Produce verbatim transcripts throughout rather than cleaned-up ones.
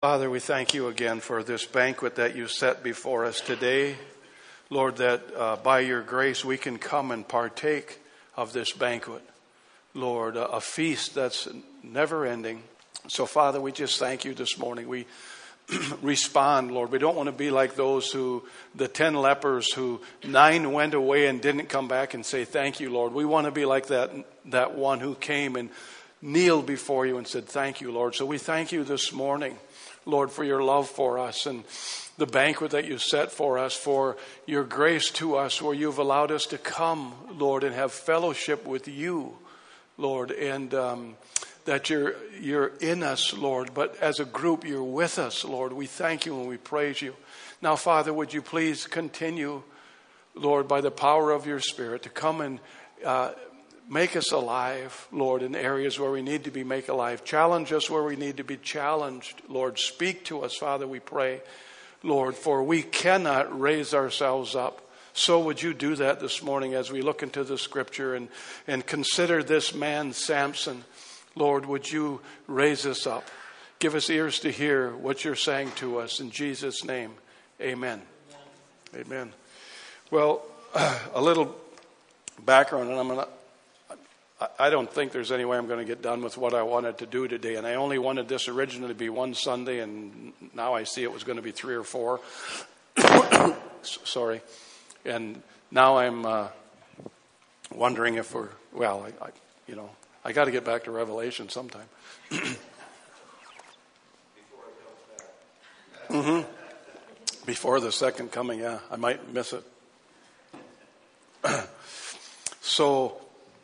Father, we thank you again for this banquet that you set before us today. Lord, that uh, by your grace we can come and partake of this banquet. Lord, a, a feast that's never ending. So, Father, we just thank you this morning. We respond, Lord. We don't want to be like those who, the ten lepers who nine went away and didn't come back and say, thank you, Lord. We want to be like that, that one who came and kneeled before you and said, thank you, Lord. So we thank you this morning, Lord, for your love for us and the banquet that you set for us, for your grace to us, where you've allowed us to come, Lord, and have fellowship with you, Lord, and um, that you're you're in us, Lord, but as a group, you're with us, Lord. We thank you and we praise you. Now, Father, would you please continue, Lord, by the power of your Spirit, to come and uh, make us alive, Lord, in areas where we need to be made alive. Challenge us where we need to be challenged, Lord. Speak to us, Father, we pray, Lord, for we cannot raise ourselves up. So would you do that this morning as we look into the scripture and, and consider this man, Samson. Lord, would you raise us up? Give us ears to hear what you're saying to us. In Jesus' name, amen. Amen. Amen. Well, a little background, and I'm going to I don't think there's any way I'm going to get done with what I wanted to do today. And I only wanted this originally to be one Sunday, and now I see it was going to be three or four. Sorry. And now I'm uh, wondering if we're, well, I, I, you know, I got to get back to Revelation sometime. mm-hmm. Before the second coming, yeah. I might miss it. So,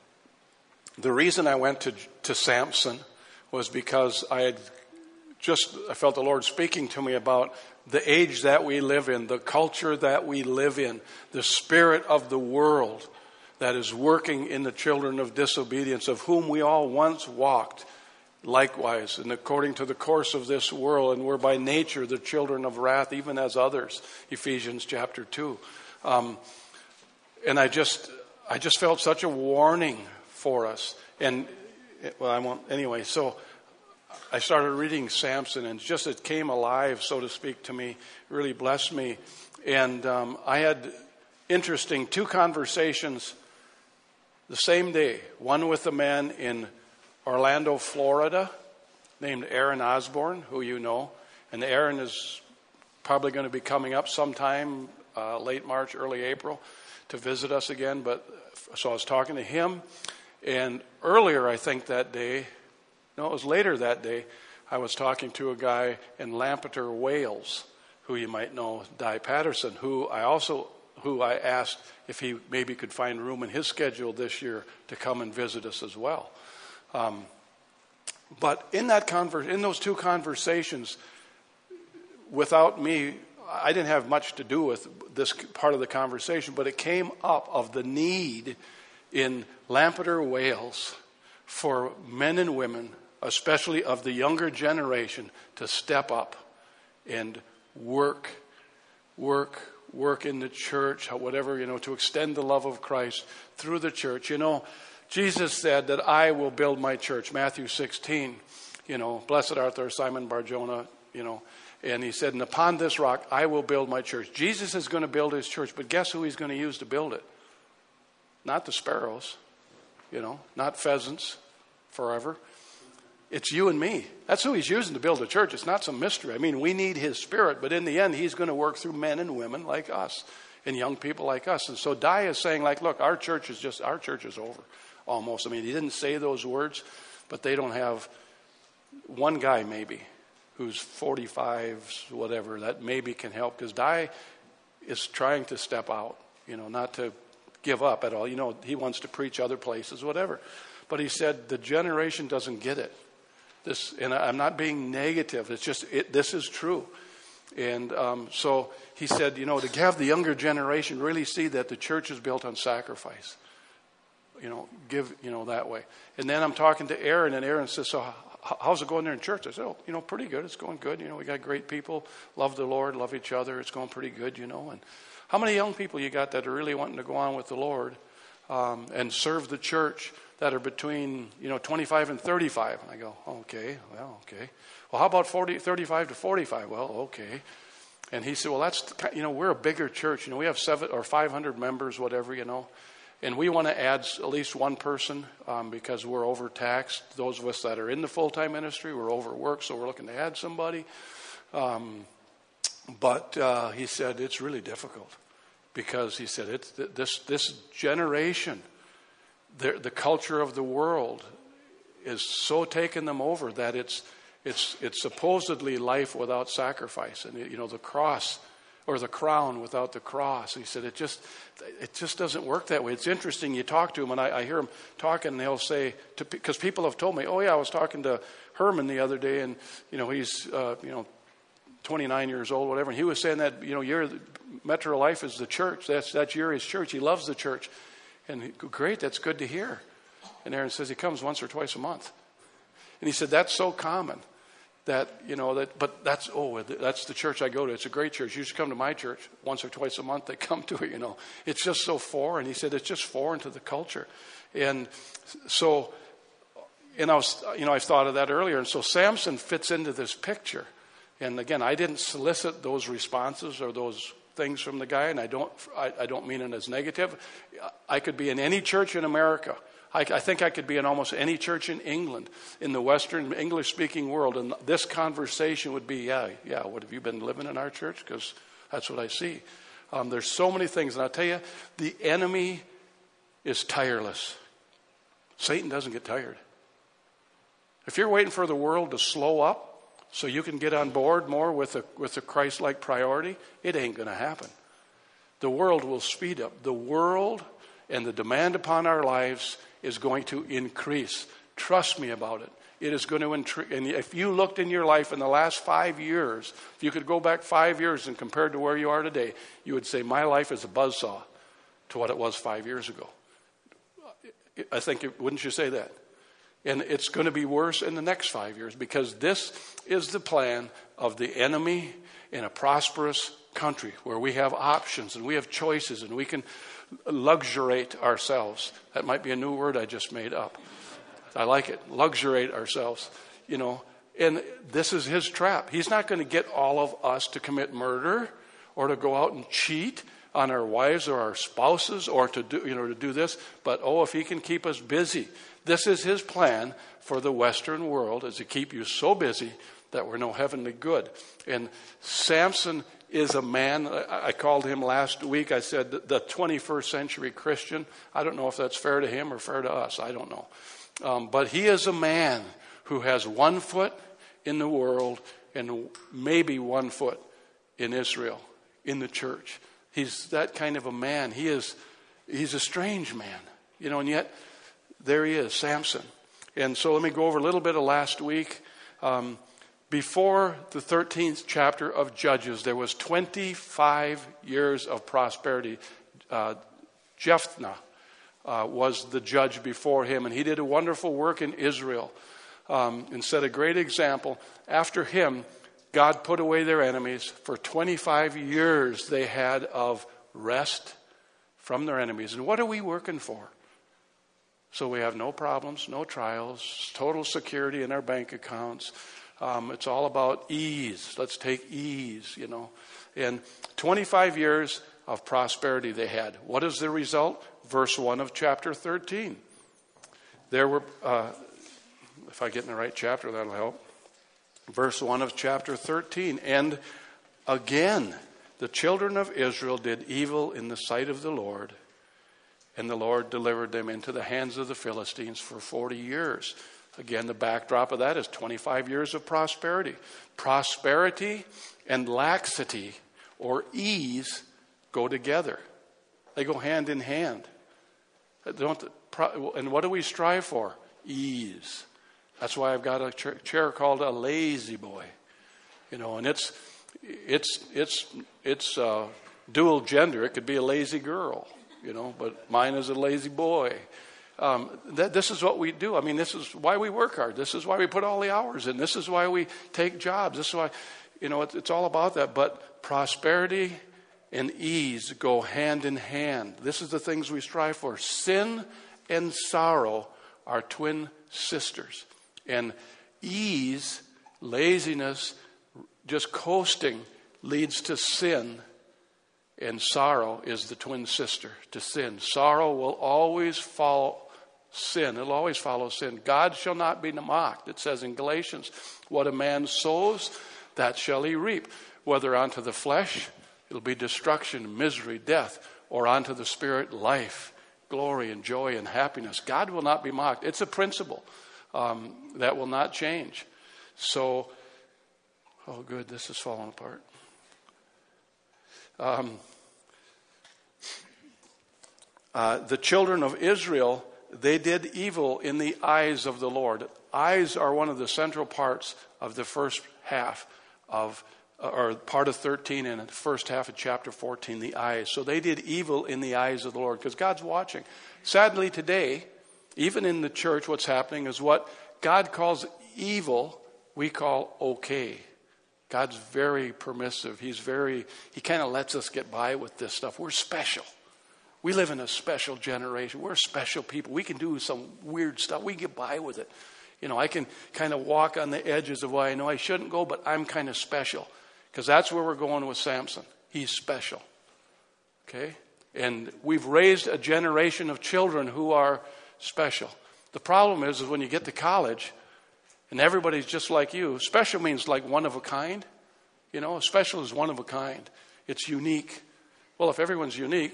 the reason I went to to Samson was because I had just, I felt the Lord speaking to me about the age that we live in, the culture that we live in, the spirit of the world that is working in the children of disobedience, of whom we all once walked likewise, and according to the course of this world, and we're by nature the children of wrath, even as others, Ephesians chapter two. Um, and I just, I just felt such a warning for us. And, well, I won't, anyway, so I started reading Samson, and just it came alive, so to speak, to me, really blessed me. And um, I had interesting two conversations the same day, one with a man in Orlando, Florida, named Aaron Osborne, who you know. And Aaron is probably going to be coming up sometime uh, late March, early April to visit us again. But so I was talking to him. And earlier, I think that day, no, it was later that day, I was talking to a guy in Lampeter, Wales, who you might know, Di Patterson, who I also, who I asked if he maybe could find room in his schedule this year to come and visit us as well. Um, but in that conver- in those two conversations, without me, I didn't have much to do with this part of the conversation, but it came up of the need in Lampeter, Wales, for men and women, especially of the younger generation, to step up and work, work, work in the church, whatever, you know, to extend the love of Christ through the church. You know, Jesus said that I will build my church, Matthew sixteen, you know, blessed art thou, Simon Bar-Jonah, you know, and he said, and upon this rock I will build my church. Jesus is going to build his church, but guess who he's going to use to build it? Not the sparrows, you know, not pheasants forever. It's you and me. That's who he's using to build a church. It's not some mystery. I mean, we need his spirit, but in the end, he's going to work through men and women like us and young people like us. And so Di is saying, like, look, our church is just, our church is over almost. I mean, he didn't say those words, but they don't have one guy maybe who's forty-five, whatever, that maybe can help, because Di is trying to step out, you know, not to give up at all. You know, he wants to preach other places, whatever. But he said the generation doesn't get it. This, and I'm not being negative. It's just, it, this is true. And um, so he said, you know, to have the younger generation really see that the church is built on sacrifice. You know, give, you know, that way. And then I'm talking to Aaron, and Aaron says, so how's it going there in church? I said, oh, you know, pretty good. It's going good. You know, we got great people, love the Lord, love each other. It's going pretty good, you know. And how many young people you got that are really wanting to go on with the Lord um, and serve the church that are between, you know, twenty-five and thirty-five. And I go, okay, well, okay. Well, how about forty, thirty-five to forty-five? Well, okay. And he said, well, that's, you know, we're a bigger church. You know, we have seven or five hundred members, whatever, you know. And we want to add at least one person um, because we're overtaxed. Those of us that are in the full-time ministry, we're overworked, so we're looking to add somebody. Um, but uh, he said, it's really difficult because he said, it's this this generation, the, the culture of the world is so taken them over that it's it's it's supposedly life without sacrifice, and you know the cross or the crown without the cross. He said it just it just doesn't work that way. It's interesting. You talk to him, and I, I hear him talking, and they'll say, because people have told me, oh yeah, I was talking to Herman the other day, and you know he's uh, you know twenty-nine years old, whatever, and he was saying that you know your Metro Life is the church. That's that's Yuri's church. He loves the church, and he, great, that's good to hear. And Aaron says he comes once or twice a month, and he said that's so common. That, you know, that, but that's, oh, that's the church I go to. It's a great church. You should come to my church once or twice a month. They come to it, you know. It's just so foreign. He said it's just foreign to the culture. And so, and I was, you know, I thought of that earlier. And so Samson fits into this picture. And again, I didn't solicit those responses or those things from the guy. And I don't, I, I don't mean it as negative. I could be in any church in America. I, I think I could be in almost any church in England, in the Western English-speaking world, and this conversation would be, yeah, yeah, what, have you been living in our church? Because that's what I see. Um, there's so many things, and I'll tell you, the enemy is tireless. Satan doesn't get tired. If you're waiting for the world to slow up so you can get on board more with a, with a Christ-like priority, it ain't going to happen. The world will speed up. The world and the demand upon our lives is going to increase. Trust me about it. It is going to increase. And if you looked in your life in the last five years, if you could go back five years and compared to where you are today, you would say, my life is a buzzsaw to what it was five years ago. I think, it, wouldn't you say that? And it's going to be worse in the next five years because this is the plan of the enemy in a prosperous country where we have options and we have choices and we can luxuriate ourselves. That might be a new word I just made up. I like it. Luxuriate ourselves, you know. And this is his trap. He's not going to get all of us to commit murder or to go out and cheat on our wives or our spouses or to do, you know, to do this. But, oh, if he can keep us busy. This is his plan for the Western world, is to keep you so busy that we're no heavenly good. And Samson is a man, I called him last week, I said the twenty-first century Christian. I don't know if that's fair to him or fair to us. I don't know. Um, but he is a man who has one foot in the world and maybe one foot in Israel, in the church. He's that kind of a man. He is, he's a strange man, you know, and yet there he is, Samson. And so let me go over a little bit of last week. Um, Before the thirteenth chapter of Judges, there was twenty-five years of prosperity. Uh, Jephthah uh, was the judge before him, and he did a wonderful work in Israel um, and set a great example. After him, God put away their enemies. For twenty-five years, they had of rest from their enemies. And what are we working for? So we have no problems, no trials, total security in our bank accounts. Um, it's all about ease. Let's take ease, you know. And twenty-five years of prosperity they had. What is the result? Verse one of chapter thirteen. There were, uh, if I get in the right chapter, that'll help. Verse one of chapter thirteen. And again, the children of Israel did evil in the sight of the Lord, and the Lord delivered them into the hands of the Philistines for forty years. Again, the backdrop of that is twenty-five years of prosperity. Prosperity and laxity or ease go together. They go hand in hand. Don't, and what do we strive for? Ease. That's why I've got a chair called a lazy boy. You know, and it's it's it's it's uh, dual gender. It could be a lazy girl, you know, but mine is a lazy boy. Um, that, this is what we do. I mean, this is why we work hard. This is why we put all the hours in. This is why we take jobs. This is why, you know, it, it's all about that. But prosperity and ease go hand in hand. This is the things we strive for. Sin and sorrow are twin sisters. And ease, laziness, just coasting leads to sin. And sorrow is the twin sister to sin. Sorrow will always follow sin. It'll always follow sin. God shall not be mocked. It says in Galatians, what a man sows, that shall he reap. Whether unto the flesh, it'll be destruction, misery, death, or unto the spirit, life, glory, and joy, and happiness. God will not be mocked. It's a principle um, that will not change. So, oh good, this is falling apart. Um, uh, the children of Israel, they did evil in the eyes of the Lord. Eyes are one of the central parts of the first half of or part of thirteen and the first half of chapter fourteen, the eyes. So they did evil in the eyes of the Lord because God's watching. Sadly today, even in the church, what's happening is what God calls evil, we call okay. God's very permissive. He's very, he kind of lets us get by with this stuff. We're special. We live in a special generation. We're special people. We can do some weird stuff. We get by with it. You know, I can kind of walk on the edges of why I know I shouldn't go, but I'm kind of special. Because that's where we're going with Samson. He's special. Okay? And we've raised a generation of children who are special. The problem is, is when you get to college and everybody's just like you, special means like one of a kind. You know, special is one of a kind. It's unique. Well, if everyone's unique,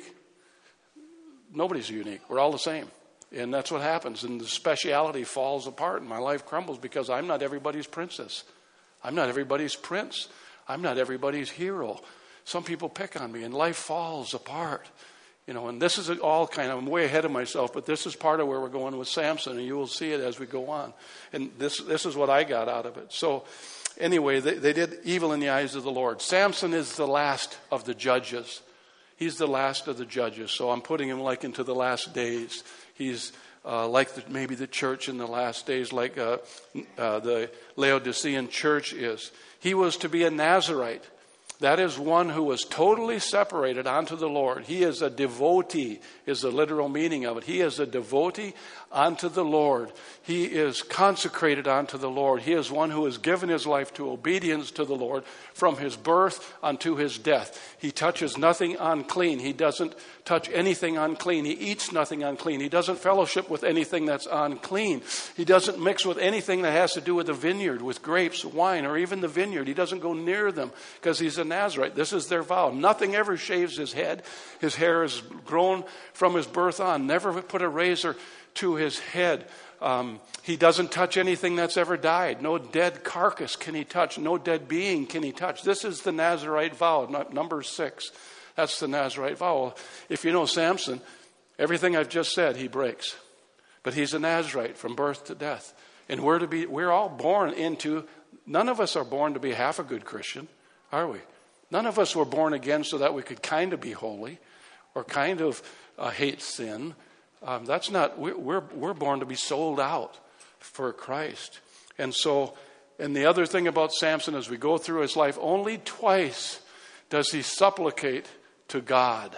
nobody's unique. We're all the same. And that's what happens. And the speciality falls apart and my life crumbles because I'm not everybody's princess. I'm not everybody's prince. I'm not everybody's hero. Some people pick on me and life falls apart. You know, and this is all kind of, I'm way ahead of myself, but this is part of where we're going with Samson, and you will see it as we go on. And this this is what I got out of it. So anyway, they, they did evil in the eyes of the Lord. Samson is the last of the judges. He's the last of the judges. So I'm putting him like into the last days. He's uh, like the, maybe the church in the last days, like uh, uh, the Laodicean church is. He was to be a Nazirite. That is one who was totally separated unto the Lord. He is a devotee, is the literal meaning of it. He is a devotee unto the Lord. He is consecrated unto the Lord. He is one who has given his life to obedience to the Lord from his birth unto his death. He touches nothing unclean. He doesn't touch anything unclean. He eats nothing unclean. He doesn't fellowship with anything that's unclean. He doesn't mix with anything that has to do with the vineyard, with grapes, wine, or even the vineyard. He doesn't go near them because he's a Nazirite. This is their vow. Nothing ever shaves his head. His hair is grown from his birth on. Never put a razor to his head. Um, he doesn't touch anything that's ever died. No dead carcass can he touch. No dead being can he touch. This is the Nazirite vow, number six. That's the Nazirite vow. If you know Samson, everything I've just said, he breaks. But he's a Nazirite from birth to death. And we're to be, we're all born into, none of us are born to be half a good Christian, are we? None of us were born again so that we could kind of be holy or kind of uh, hate sin. Um, that's not, we're, we're, we're born to be sold out for Christ. And so, and the other thing about Samson as we go through his life, only twice does he supplicate to God.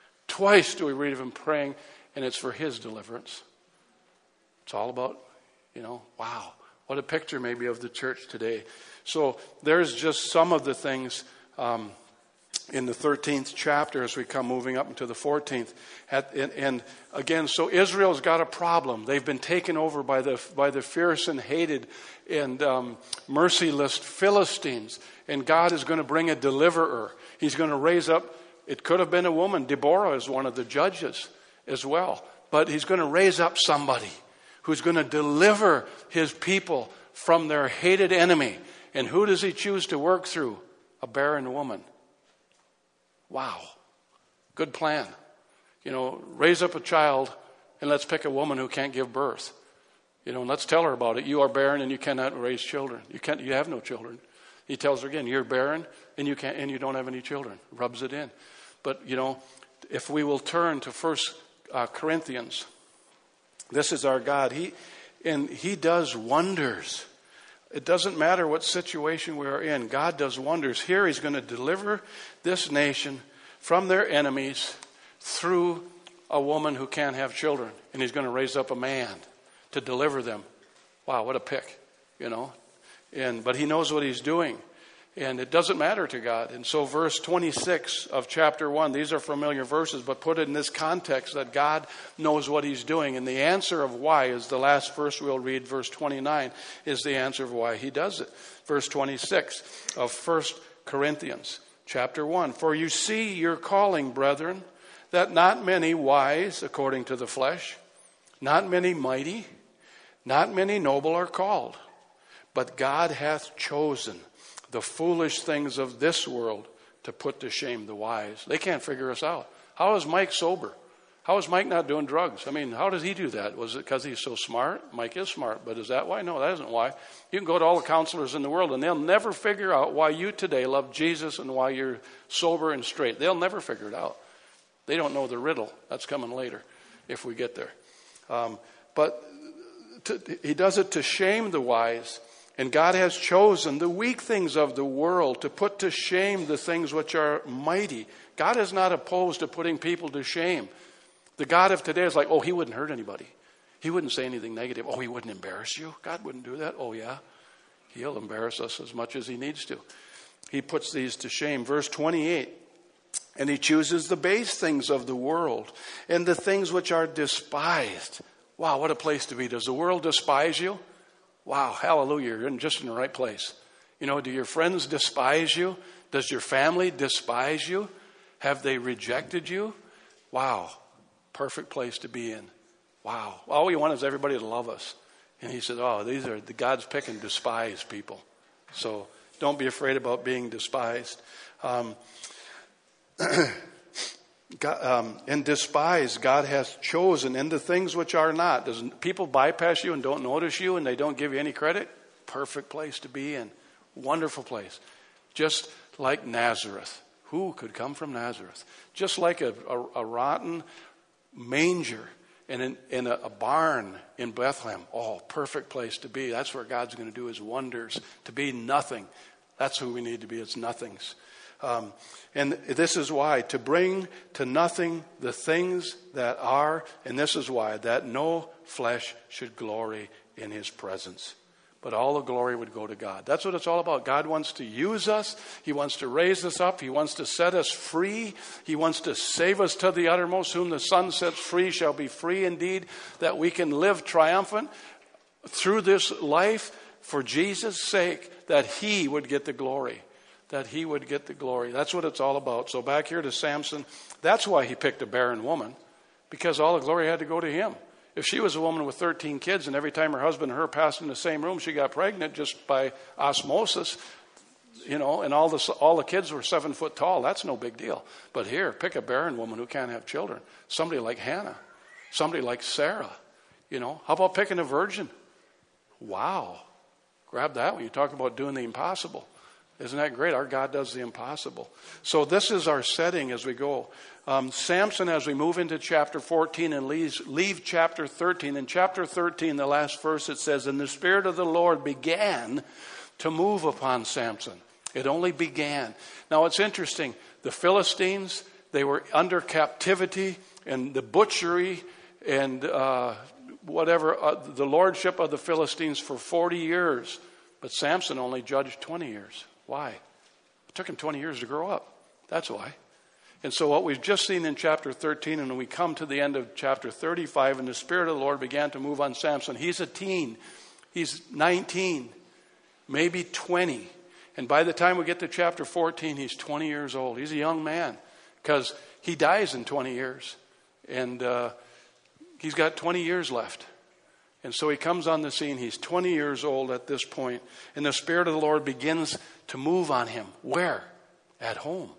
Twice do we read of him praying, and it's for his deliverance. It's all about, you know, wow, what a picture maybe of the church today. So there's just some of the things um, in the thirteenth chapter as we come moving up into the fourteenth. At, and, and again, so Israel's got a problem. They've been taken over by the by the fierce and hated and um, merciless Philistines. And God is going to bring a deliverer. He's going to raise up, it could have been a woman. Deborah is one of the judges as well. But he's going to raise up somebody who's going to deliver his people from their hated enemy. And who does he choose to work through? A barren woman. Wow. Good plan. You know, raise up a child and let's pick a woman who can't give birth. You know, and let's tell her about it. You are barren and you cannot raise children. You can't, you have no children. He tells her again, you're barren and you can't, and you don't have any children. Rubs it in. But, you know, if we will turn to First uh, Corinthians, this is our God. He, and he does wonders. It doesn't matter what situation we are in. God does wonders. Here he's going to deliver this nation from their enemies through a woman who can't have children. And he's going to raise up a man to deliver them. Wow, what a pick, you know. And but he knows what he's doing. And it doesn't matter to God. And so verse twenty-six of chapter one, these are familiar verses, but put it in this context that God knows what he's doing. And the answer of why is the last verse we'll read, verse twenty-nine, is the answer of why he does it. Verse twenty-six of First Corinthians chapter one. For you see your calling, brethren, that not many wise according to the flesh, not many mighty, not many noble are called, but God hath chosen the foolish things of this world to put to shame the wise. They can't figure us out. How is Mike sober? How is Mike not doing drugs? I mean, how does he do that? Was it because he's so smart? Mike is smart, but is that why? No, that isn't why. You can go to all the counselors in the world and they'll never figure out why you today love Jesus and why you're sober and straight. They'll never figure it out. They don't know the riddle. That's coming later if we get there. Um, but to, he does it to shame the wise. And God has chosen the weak things of the world to put to shame the things which are mighty. God is not opposed to putting people to shame. The God of today is like, oh, he wouldn't hurt anybody. He wouldn't say anything negative. Oh, he wouldn't embarrass you. God wouldn't do that. Oh, yeah. He'll embarrass us as much as he needs to. He puts these to shame. Verse twenty-eight. And he chooses the base things of the world and the things which are despised. Wow, what a place to be. Does the world despise you? Wow, hallelujah, you're in just in the right place. You know, do your friends despise you? Does your family despise you? Have they rejected you? Wow, perfect place to be in. Wow, all we want is everybody to love us. And he said, oh, these are the God's picking despised people. So don't be afraid about being despised. Um, God, um, and despise God has chosen in the things which are not. Does people bypass you and don't notice you and they don't give you any credit? Perfect place to be in. Wonderful place. Just like Nazareth. Who could come from Nazareth? Just like a, a, a rotten manger in, an, in a, a barn in Bethlehem. Oh, perfect place to be. That's where God's going to do his wonders. To be nothing. That's who we need to be. It's nothings. Um, and this is why, to bring to nothing the things that are, and this is why, that no flesh should glory in his presence. But all the glory would go to God. That's what it's all about. God wants to use us. He wants to raise us up. He wants to set us free. He wants to save us to the uttermost. Whom the Son sets free shall be free indeed. That we can live triumphant through this life for Jesus' sake, that he would get the glory. That he would get the glory. That's what it's all about. So back here to Samson, that's why he picked a barren woman, because all the glory had to go to him. If she was a woman with thirteen kids and every time her husband and her passed in the same room, she got pregnant just by osmosis, you know, and all the, all the kids were seven foot tall, that's no big deal. But here, pick a barren woman who can't have children. Somebody like Hannah. Somebody like Sarah. You know, how about picking a virgin? Wow. Grab that when you talk about doing the impossible. Isn't that great? Our God does the impossible. So this is our setting as we go. Um, Samson, as we move into chapter fourteen and leave, leave chapter thirteen. In chapter thirteen, the last verse, it says, and the Spirit of the Lord began to move upon Samson. It only began. Now it's interesting. The Philistines, they were under captivity and the butchery and uh, whatever, uh, the lordship of the Philistines for forty years. But Samson only judged twenty years. Why? It took him twenty years to grow up. That's why. And so what we've just seen in chapter thirteen, and when we come to the end of chapter thirty-five, and the Spirit of the Lord began to move on Samson. He's a teen. He's nineteen, maybe twenty. And by the time we get to chapter fourteen, he's twenty years old. He's a young man because he dies in twenty years. And uh, he's got twenty years left. And so he comes on the scene. He's twenty years old at this point. And the Spirit of the Lord begins to move on him. Where? At home.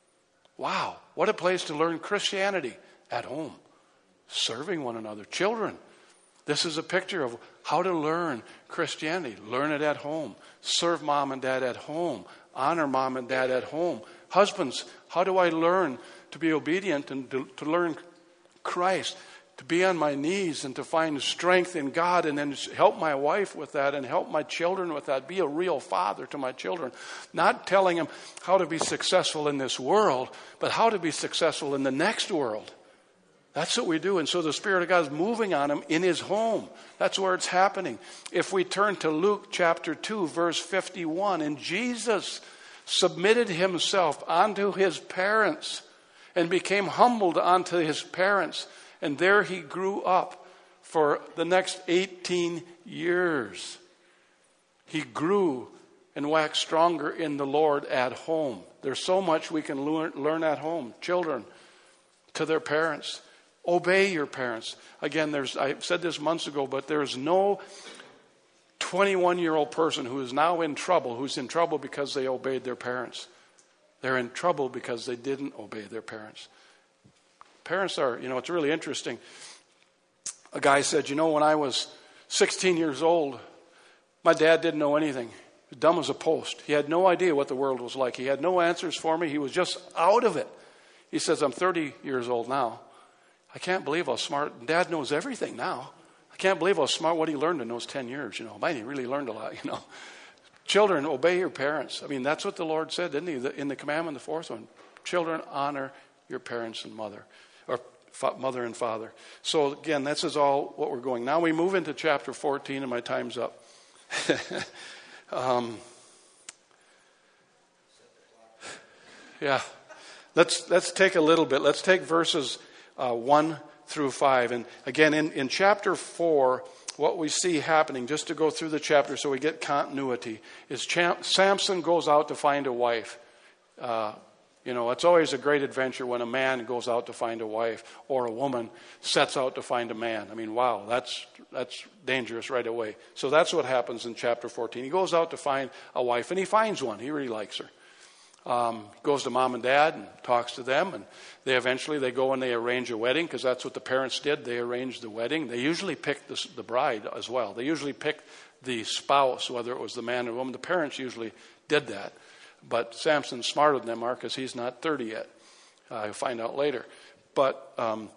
Wow. What a place to learn Christianity. At home. Serving one another. Children. This is a picture of how to learn Christianity. Learn it at home. Serve mom and dad at home. Honor mom and dad at home. Husbands, how do I learn to be obedient and to, to learn Christ? To be on my knees and to find strength in God, and then help my wife with that and help my children with that. Be a real father to my children. Not telling them how to be successful in this world, but how to be successful in the next world. That's what we do. And so the Spirit of God is moving on him in his home. That's where it's happening. If we turn to Luke chapter two, verse fifty-one, and Jesus submitted himself unto his parents and became humbled unto his parents. And there he grew up for the next eighteen years. He grew and waxed stronger in the Lord at home. There's so much we can learn, learn at home. Children, to their parents. Obey your parents. Again, there's I said this months ago, but there's no twenty-one-year-old person who is now in trouble, who's in trouble because they obeyed their parents. They're in trouble because they didn't obey their parents. Parents are, you know, it's really interesting. A guy said, you know, when I was sixteen years old, my dad didn't know anything. He was dumb as a post. He had no idea what the world was like. He had no answers for me. He was just out of it. He says, I'm thirty years old now. I can't believe how smart. Dad knows everything now. I can't believe how smart what he learned in those ten years. You know, man, he really learned a lot, you know. Children, obey your parents. I mean, that's what the Lord said, didn't he? In the commandment, the fourth one. Children, honor your parents and mother, or fa- mother and father. So again, this is all what we're going. Now we move into chapter fourteen, and my time's up. um, yeah. Let's let's take a little bit. Let's take verses uh, one through five. And again, in, in chapter four, what we see happening, just to go through the chapter so we get continuity, is Cham- Samson goes out to find a wife. Uh, you know, it's always a great adventure when a man goes out to find a wife, or a woman sets out to find a man. I mean, wow, that's that's dangerous right away. So that's what happens in chapter fourteen. He goes out to find a wife, and he finds one. He really likes her. Um, goes to mom and dad and talks to them, and they eventually they go and they arrange a wedding, because that's what the parents did. They arranged the wedding. They usually picked the, the bride as well. They usually picked the spouse, whether it was the man or woman. The parents usually did that, but Samson's smarter than them are, because he's not thirty yet. Uh, you'll find out later. But um,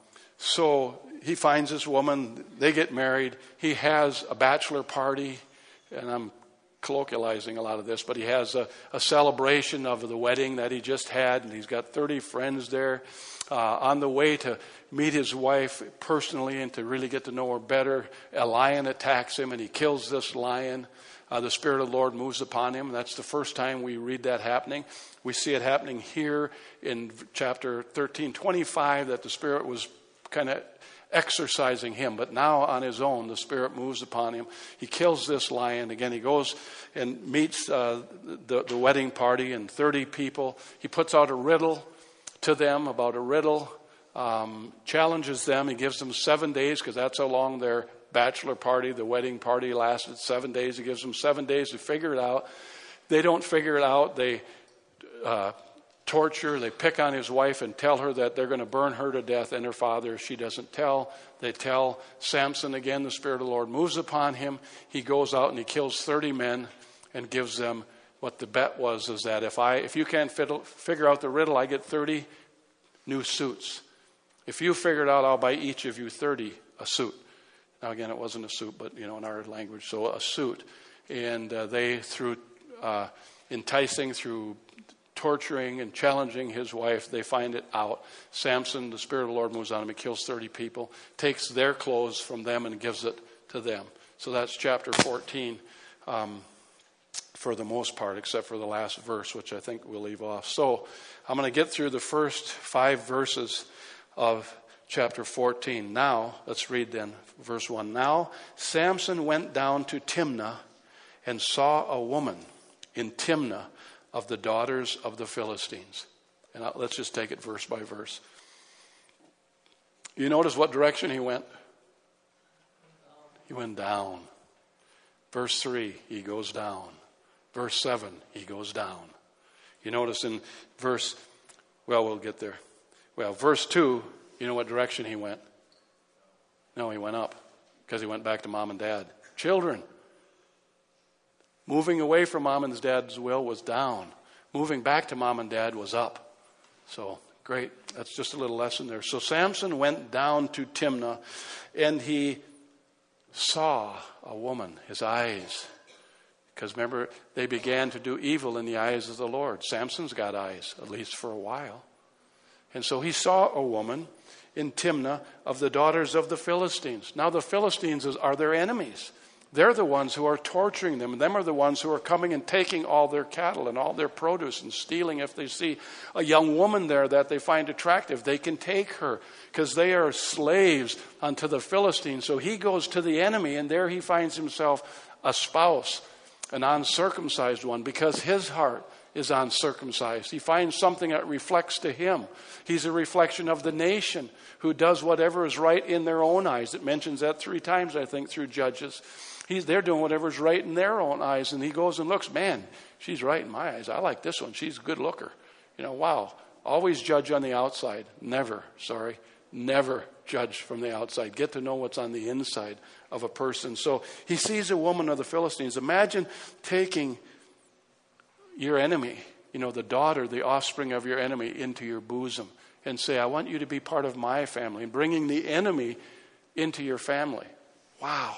so he finds this woman. They get married. He has a bachelor party, and I'm colloquializing a lot of this, but he has a, a celebration of the wedding that he just had, and he's got thirty friends there uh, on the way to meet his wife personally and to really get to know her better. A lion attacks him, and he kills this lion. Uh, the Spirit of the Lord moves upon him. That's the first time we read that happening. We see it happening here in chapter thirteen twenty-five, that the Spirit was kind of exercising him, but now on his own, the Spirit moves upon him. He kills this lion. Again, he goes and meets uh, the, the wedding party and thirty people. He puts out a riddle to them about a riddle, um, challenges them. He gives them seven days, because that's how long their bachelor party, the wedding party, lasted, seven days. He gives them seven days to figure it out. They don't figure it out. They uh, torture. They pick on his wife and tell her that they're going to burn her to death and her father. She doesn't tell. They tell Samson again. The Spirit of the Lord moves upon him. He goes out and he kills thirty men and gives them what the bet was, is that if I, if you can't fiddle, figure out the riddle, I get thirty new suits. If you figure it out, I'll buy each of you thirty a suit. Now again, it wasn't a suit, but you know, in our language, so a suit. And uh, they, through uh, enticing, through torturing and challenging his wife, they find it out. Samson, the Spirit of the Lord moves on him. He kills thirty people, takes their clothes from them and gives it to them. So that's chapter fourteen um, for the most part, except for the last verse, which I think we'll leave off. So I'm going to get through the first five verses of chapter fourteen. Now, let's read then verse one. Now, Samson went down to Timnah and saw a woman in Timnah of the daughters of the Philistines. And let's just take it verse by verse. You notice what direction he went? He went down. Verse three, he goes down. Verse seven, he goes down. You notice in verse, well, we'll get there. Well, verse two, you know what direction he went? No, he went up, because he went back to mom and dad. Children. Moving away from mom and dad's will was down. Moving back to mom and dad was up. So, great. That's just a little lesson there. So Samson went down to Timnah, and he saw a woman, his eyes. Because remember, they began to do evil in the eyes of the Lord. Samson's got eyes, at least for a while. And so he saw a woman in Timnah of the daughters of the Philistines. Now the Philistines are their enemies. They're the ones who are torturing them. Them are the ones who are coming and taking all their cattle and all their produce and stealing. If they see a young woman there that they find attractive, they can take her because they are slaves unto the Philistines. So he goes to the enemy, and there he finds himself a spouse, an uncircumcised one, because his heart is uncircumcised. He finds something that reflects to him. He's a reflection of the nation who does whatever is right in their own eyes. It mentions that three times, I think, through Judges. He's, they're doing whatever's right in their own eyes. And he goes and looks, man, she's right in my eyes. I like this one. She's a good looker. You know, wow. Always judge on the outside. Never, sorry, never judge from the outside. Get to know what's on the inside of a person. So he sees a woman of the Philistines. Imagine taking your enemy, you know, the daughter, the offspring of your enemy, into your bosom and say, I want you to be part of my family, and bringing the enemy into your family. Wow.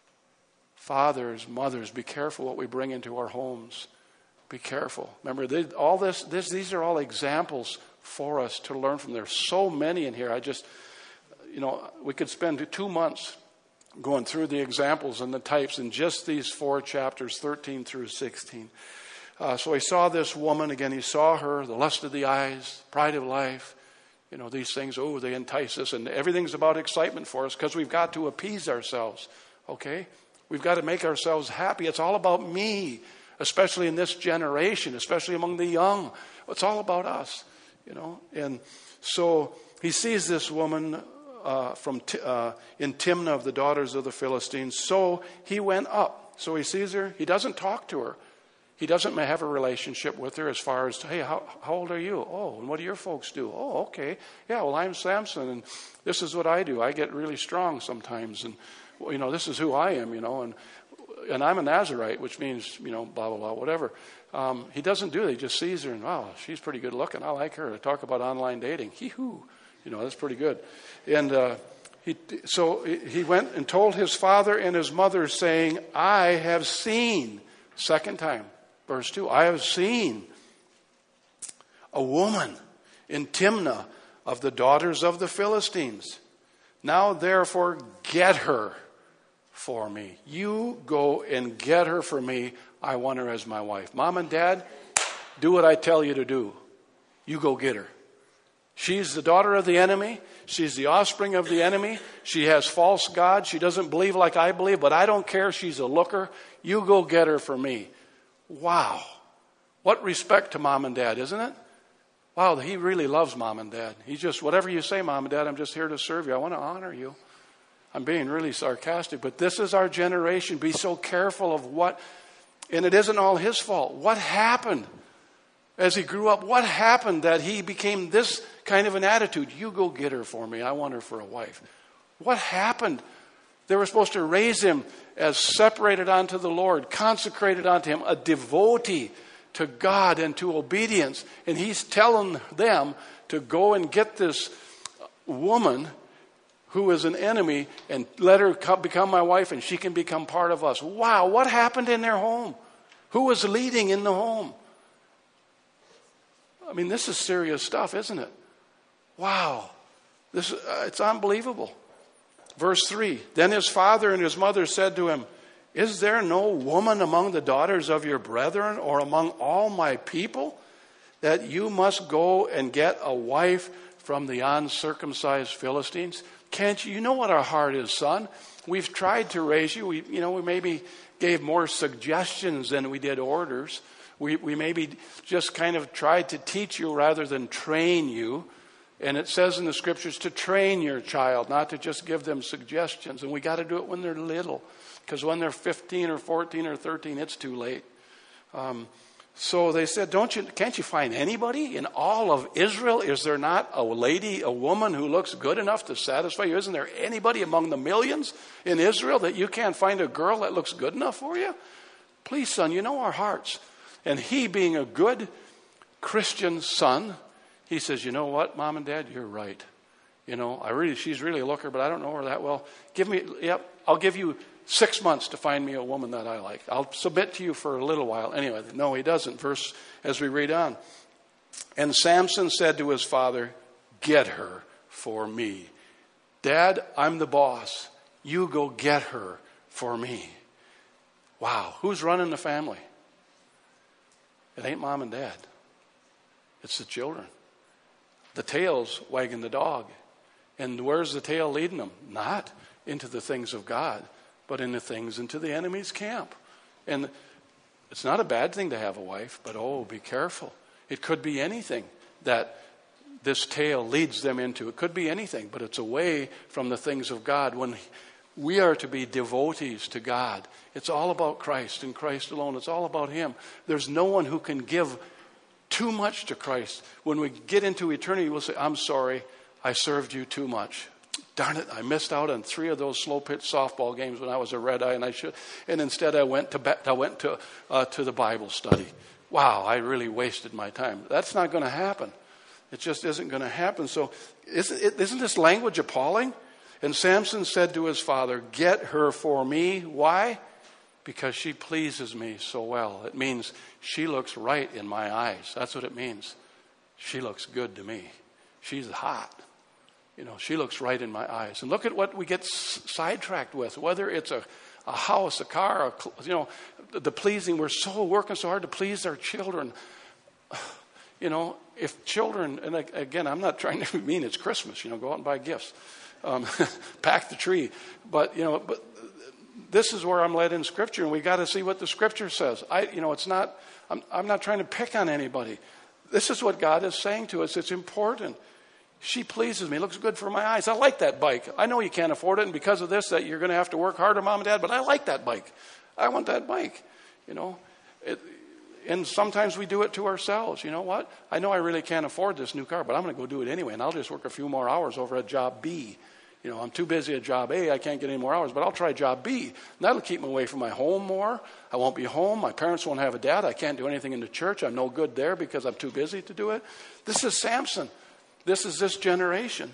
Fathers, mothers, be careful what we bring into our homes. Be careful. Remember, they, all this, this, these are all examples for us to learn from. There's so many in here. I just, you know, we could spend two months going through the examples and the types in just these four chapters, thirteen through sixteen. Uh, so he saw this woman. Again, he saw her, the lust of the eyes, pride of life. You know, these things, oh, they entice us. And everything's about excitement for us because we've got to appease ourselves. Okay? We've got to make ourselves happy. It's all about me, especially in this generation, especially among the young. It's all about us, you know. And so he sees this woman uh, from T- uh, in Timnah of the daughters of the Philistines. So he went up. So he sees her. He doesn't talk to her. He doesn't have a relationship with her as far as, hey, how, how old are you? Oh, and what do your folks do? Oh, okay. Yeah, well, I'm Samson, and this is what I do. I get really strong sometimes, and well, you know, this is who I am, you know, and and I'm a Nazarite, which means, you know, blah, blah, blah, whatever. Um, he doesn't do that. He just sees her and, wow, she's pretty good looking. I like her. I talk about online dating. Hee-hoo. You know, that's pretty good. And uh, he so he went and told his father and his mother, saying, I have seen, second time, verse two, I have seen a woman in Timnah of the daughters of the Philistines. Now, therefore, get her for me. You go and get her for me. I want her as my wife. Mom and Dad, do what I tell you to do. You go get her. She's the daughter of the enemy. She's the offspring of the enemy. She has false gods. She doesn't believe like I believe, but I don't care. She's a looker. You go get her for me. Wow. What respect to Mom and Dad, isn't it? Wow, he really loves Mom and Dad. He just, whatever you say, Mom and Dad, I'm just here to serve you. I want to honor you. I'm being really sarcastic, but this is our generation. Be so careful of what, and it isn't all his fault. What happened as he grew up? What happened that he became this kind of an attitude? You go get her for me. I want her for a wife. What happened? They were supposed to raise him as separated unto the Lord, consecrated unto him, a devotee to God and to obedience. And he's telling them to go and get this woman who is an enemy and let her become my wife and she can become part of us. Wow, what happened in their home? Who was leading in the home? I mean, this is serious stuff, isn't it? Wow, this uh, it's unbelievable. Verse three, then his father and his mother said to him, is there no woman among the daughters of your brethren or among all my people that you must go and get a wife from the uncircumcised Philistines? Can't you? You know what our heart is, son. We've tried to raise you. We, you know, we maybe gave more suggestions than we did orders. We, we maybe just kind of tried to teach you rather than train you. And it says in the scriptures to train your child, not to just give them suggestions. And we got to do it when they're little, because when they're fifteen or fourteen or thirteen, it's too late. Um, so they said, "Don't you? Can't you find anybody in all of Israel? Is there not a lady, a woman who looks good enough to satisfy you? Isn't there anybody among the millions in Israel that you can't find a girl that looks good enough for you? Please, son, you know our hearts." And he, being a good Christian son, he says, "You know what, Mom and Dad, you're right. You know, I really, she's really a looker, but I don't know her that well. Give me, yep, I'll give you six months to find me a woman that I like. I'll submit to you for a little while." Anyway, no, he doesn't. Verse, as we read on. And Samson said to his father, get her for me. Dad, I'm the boss. You go get her for me. Wow, who's running the family? It ain't mom and dad. It's the children. The tail's wagging the dog. And where's the tail leading them? Not into the things of God, but into things into the enemy's camp. And it's not a bad thing to have a wife, but oh, be careful. It could be anything that this tail leads them into. It could be anything, but it's away from the things of God. When we are to be devotees to God, it's all about Christ and Christ alone. It's all about Him. There's no one who can give too much to Christ. When we get into eternity, we'll say, I'm sorry, I served you too much. Darn it, I missed out on three of those slow pitch softball games when I was a red eye, and I should. And instead, I went to I went to uh, to the Bible study. Wow, I really wasted my time. That's not going to happen. It just isn't going to happen. So, isn't, it, isn't this language appalling? And Samson said to his father, "Get her for me." Why? Because she pleases me so well. It means she looks right in my eyes. That's what it means. She looks good to me. She's hot. You know, she looks right in my eyes. And look at what we get s- sidetracked with, whether it's a, a house, a car, a, you know, the, the pleasing. We're so working so hard to please our children. You know, if children, and again, I'm not trying to mean it's Christmas, you know, go out and buy gifts, um, pack the tree. But, you know, but this is where I'm led in Scripture, and we got to see what the Scripture says. I, you know, it's not, I'm, I'm not trying to pick on anybody. This is what God is saying to us. It's important. She pleases me, looks good for my eyes. I like that bike. I know you can't afford it, and because of this, that you're going to have to work harder, Mom and Dad, but I like that bike. I want that bike, you know. It, and sometimes we do it to ourselves. You know what? I know I really can't afford this new car, but I'm going to go do it anyway, and I'll just work a few more hours over at job B. You know, I'm too busy at job A. I can't get any more hours, but I'll try job B. And that'll keep me away from my home more. I won't be home. My parents won't have a dad. I can't do anything in the church. I'm no good there because I'm too busy to do it. This is Samson. This is this generation.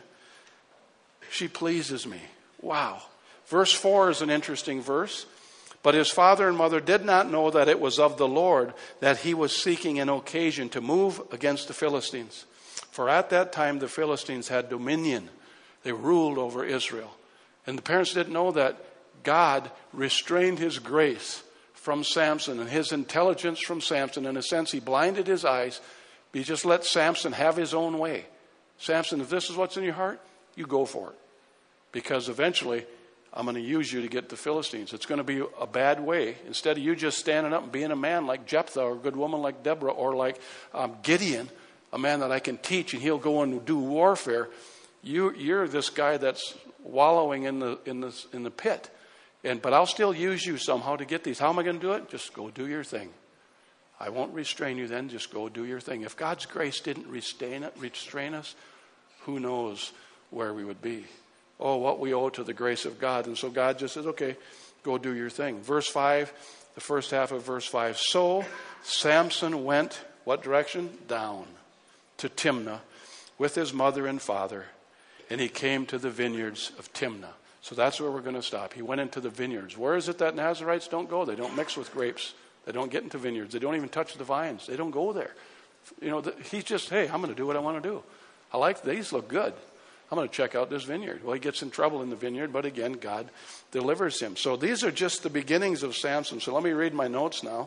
She pleases me. Wow. Verse four is an interesting verse. But his father and mother did not know that it was of the Lord that he was seeking an occasion to move against the Philistines. For at that time the Philistines had dominion. They ruled over Israel. And the parents didn't know that God restrained his grace from Samson and his intelligence from Samson. In a sense, he blinded his eyes. He just let Samson have his own way. Samson, if this is what's in your heart, you go for it. Because eventually, I'm going to use you to get the Philistines. It's going to be a bad way. Instead of you just standing up and being a man like Jephthah or a good woman like Deborah or like um, Gideon, a man that I can teach and he'll go and do warfare, you, you're this guy that's wallowing in the in the in the pit. And but I'll still use you somehow to get these. How am I going to do it? Just go do your thing. I won't restrain you then. Just go do your thing. If God's grace didn't restrain restrain us, who knows where we would be? Oh, what we owe to the grace of God. And so God just says, okay, go do your thing. Verse five, the first half of verse five. So Samson went, what direction? Down to Timnah with his mother and father. And he came to the vineyards of Timnah. So that's where we're going to stop. He went into the vineyards. Where is it that Nazarites don't go? They don't mix with grapes. They don't get into vineyards. They don't even touch the vines. They don't go there. You know, the, he's just, hey, I'm going to do what I want to do. I like these, look good. I'm going to check out this vineyard. Well, he gets in trouble in the vineyard, but again, God delivers him. So these are just the beginnings of Samson. So let me read my notes now.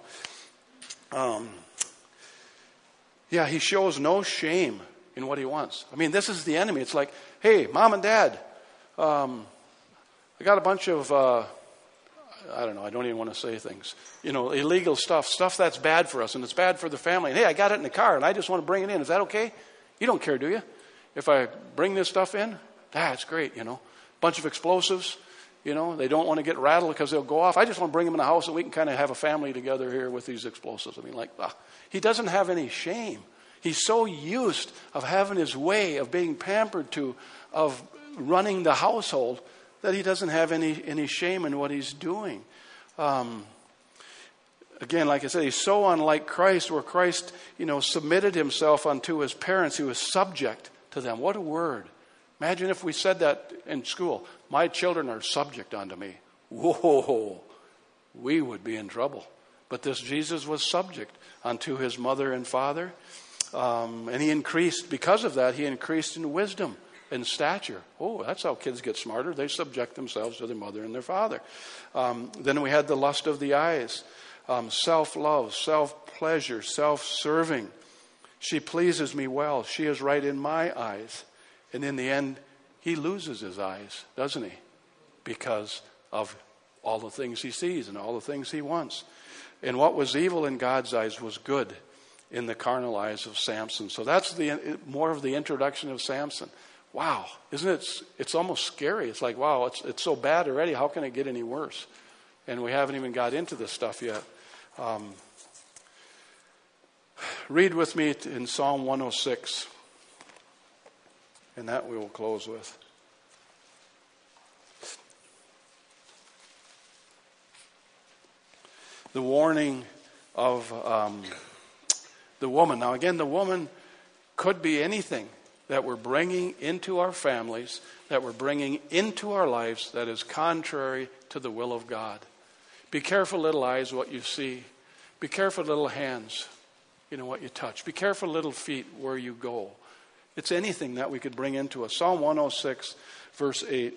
Um, yeah, he shows no shame in what he wants. I mean, this is the enemy. It's like, hey, Mom and Dad, um, I got a bunch of, uh, I don't know, I don't even want to say things, you know, illegal stuff, stuff that's bad for us, and it's bad for the family. And hey, I got it in the car, and I just want to bring it in. Is that okay? You don't care, do you? If I bring this stuff in, that's great, you know. Bunch of explosives, you know, they don't want to get rattled because they'll go off. I just want to bring them in the house, and we can kind of have a family together here with these explosives. I mean, like, ah. He doesn't have any shame. He's so used of having his way, of being pampered to, of running the household, that he doesn't have any, any shame in what he's doing. Um, again, like I said, he's so unlike Christ, where Christ, you know, submitted himself unto his parents. He was subject to them. What a word. Imagine if we said that in school. My children are subject unto me. Whoa, we would be in trouble. But this Jesus was subject unto his mother and father. um, and he increased, because of that, he increased in wisdom and stature. Oh, that's how kids get smarter. They subject themselves to their mother and their father. Um, then we had the lust of the eyes, um, self-love, self-pleasure, self-serving. She pleases me well. She is right in my eyes. And in the end, he loses his eyes, doesn't he? Because of all the things he sees and all the things he wants. And what was evil in God's eyes was good in the carnal eyes of Samson. So that's the more of the introduction of Samson. Wow, isn't it? It's almost scary. It's like, wow, it's it's so bad already. How can it get any worse? And we haven't even got into this stuff yet. Um, read with me in Psalm one oh six. And that we will close with. The warning of um, the woman. Now again, the woman could be anything that we're bringing into our families, that we're bringing into our lives that is contrary to the will of God. Be careful, little eyes, what you see. Be careful, little hands, you know, what you touch. Be careful, little feet, where you go. It's anything that we could bring into us. Psalm one oh six, verse eight.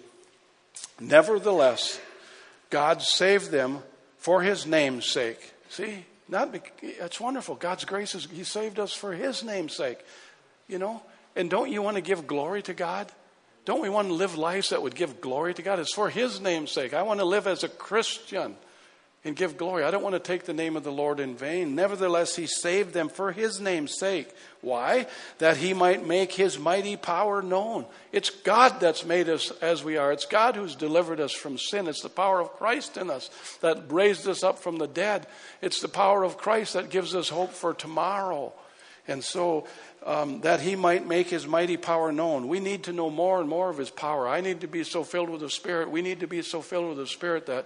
Nevertheless, God saved them for his name's sake. See, not be, it's wonderful. God's grace is, he saved us for his name's sake. You know, and don't you want to give glory to God? Don't we want to live lives that would give glory to God? It's for his name's sake. I want to live as a Christian and give glory. I don't want to take the name of the Lord in vain. Nevertheless, he saved them for his name's sake. Why? That he might make his mighty power known. It's God that's made us as we are. It's God who's delivered us from sin. It's the power of Christ in us that raised us up from the dead. It's the power of Christ that gives us hope for tomorrow. And so um, that he might make his mighty power known. We need to know more and more of his power. I need to be so filled with the Spirit. We need to be so filled with the Spirit that,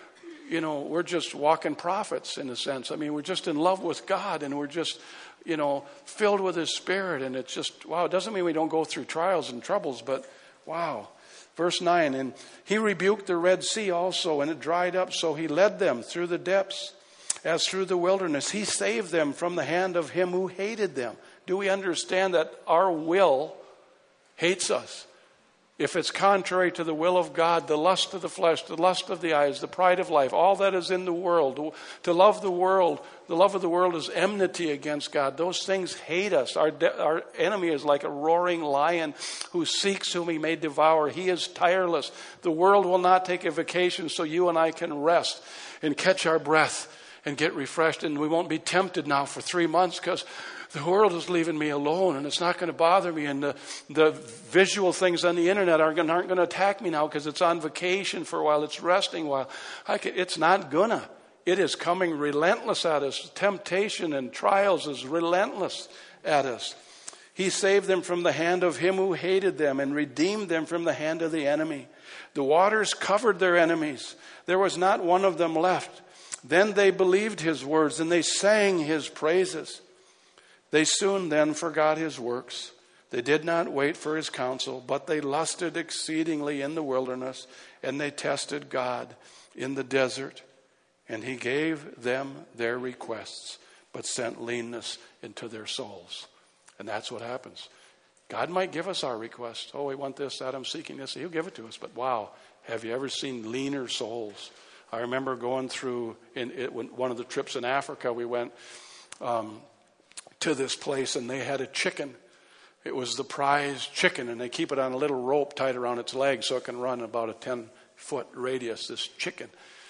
you know, we're just walking prophets in a sense. I mean, we're just in love with God and we're just, you know, filled with his Spirit. And it's just, wow, it doesn't mean we don't go through trials and troubles, but wow. Verse nine, and he rebuked the Red Sea also, and it dried up, so he led them through the depths as through the wilderness. He saved them from the hand of him who hated them. Do we understand that our will hates us? If it's contrary to the will of God, the lust of the flesh, the lust of the eyes, the pride of life, all that is in the world, to love the world, the love of the world is enmity against God. Those things hate us. Our, de- our enemy is like a roaring lion who seeks whom he may devour. He is tireless. The world will not take a vacation so you and I can rest and catch our breath and get refreshed. And we won't be tempted now for three months because the world is leaving me alone and it's not going to bother me. And the, the visual things on the internet aren't going, aren't going to attack me now because it's on vacation for a while. It's resting a while. I can, it's not gonna. It is coming relentless at us. Temptation and trials is relentless at us. He saved them from the hand of him who hated them and redeemed them from the hand of the enemy. The waters covered their enemies. There was not one of them left. Then they believed his words and they sang his praises. They soon then forgot his works. They did not wait for his counsel, but they lusted exceedingly in the wilderness, and they tested God in the desert. And he gave them their requests, but sent leanness into their souls. And that's what happens. God might give us our requests. Oh, we want this, that, I'm seeking this. He'll give it to us. But wow, have you ever seen leaner souls? I remember going through, in it, one of the trips in Africa, we went um, to this place and they had a chicken. It was the prize chicken, and they keep it on a little rope tied around its leg so it can run about a ten-foot radius, this chicken.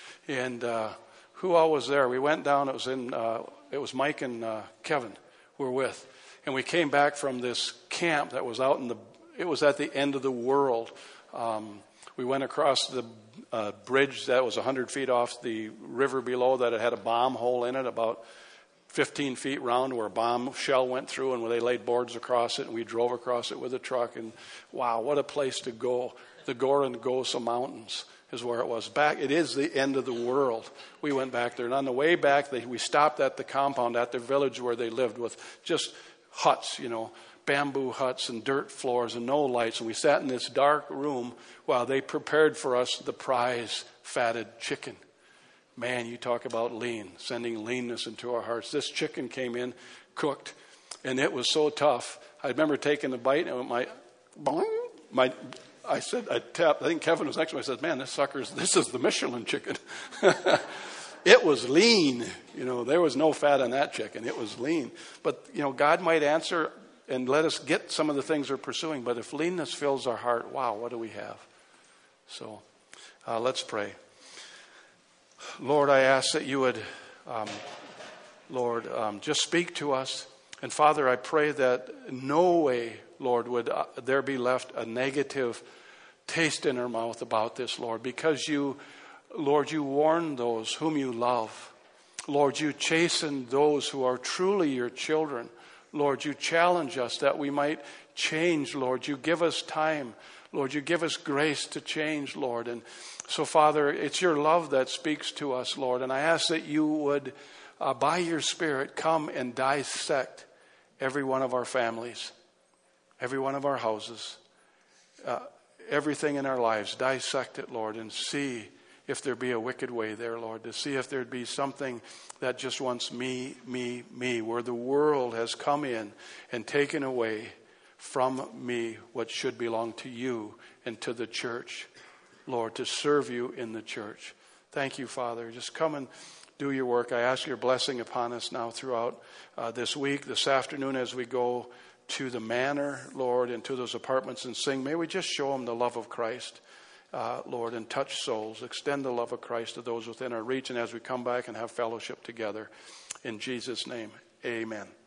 And uh, who all was there? We went down, it was in, uh, it was Mike and uh, Kevin were with. And we came back from this camp that was out in the, it was at the end of the world. Um, we went across the uh, bridge that was one hundred feet off the river below that it had a bomb hole in it about fifteen feet round where a bomb shell went through, and where they laid boards across it, and we drove across it with a truck. And wow, what a place to go. The Gorongosa Mountains is where it was. Back, it is the end of the world. We went back there, and on the way back, they, we stopped at the compound, at their village where they lived, with just huts, you know, bamboo huts and dirt floors and no lights. And we sat in this dark room while they prepared for us the prize fatted chicken. Man, you talk about lean, sending leanness into our hearts. This chicken came in, cooked, And it was so tough. I remember taking the bite and my, boing, my, I said, I tapped, I think Kevin was next to me. I said, man, this sucker's, this is the Michelin chicken. It was lean. You know, there was no fat on that chicken. It was lean. But, you know, God might answer and let us get some of the things we're pursuing. But if leanness fills our heart, wow, what do we have? So uh, let's pray. Lord, I ask that you would, um, Lord, um, just speak to us. And Father, I pray that no way, Lord, would uh, there be left a negative taste in our mouth about this, Lord, because you, Lord, you warn those whom you love. Lord, you chasten those who are truly your children. Lord, you challenge us that we might change, Lord. You give us time. Lord, you give us grace to change, Lord. And so, Father, it's your love that speaks to us, Lord. And I ask that you would, uh, by your Spirit, come and dissect every one of our families, every one of our houses, uh, everything in our lives. Dissect it, Lord, and see if there be a wicked way there, Lord, to see if there'd be something that just wants me, me, me, where the world has come in and taken away from me what should belong to you and to the church, Lord, to serve you in the church. Thank you, Father. Just come and do your work. I ask your blessing upon us now throughout uh, this week, this afternoon as we go to the manor, Lord, and to those apartments and sing. May we just show them the love of Christ. Uh, Lord, and touch souls. Extend the love of Christ to those within our reach. And as we come back and have fellowship together, in Jesus' name, amen.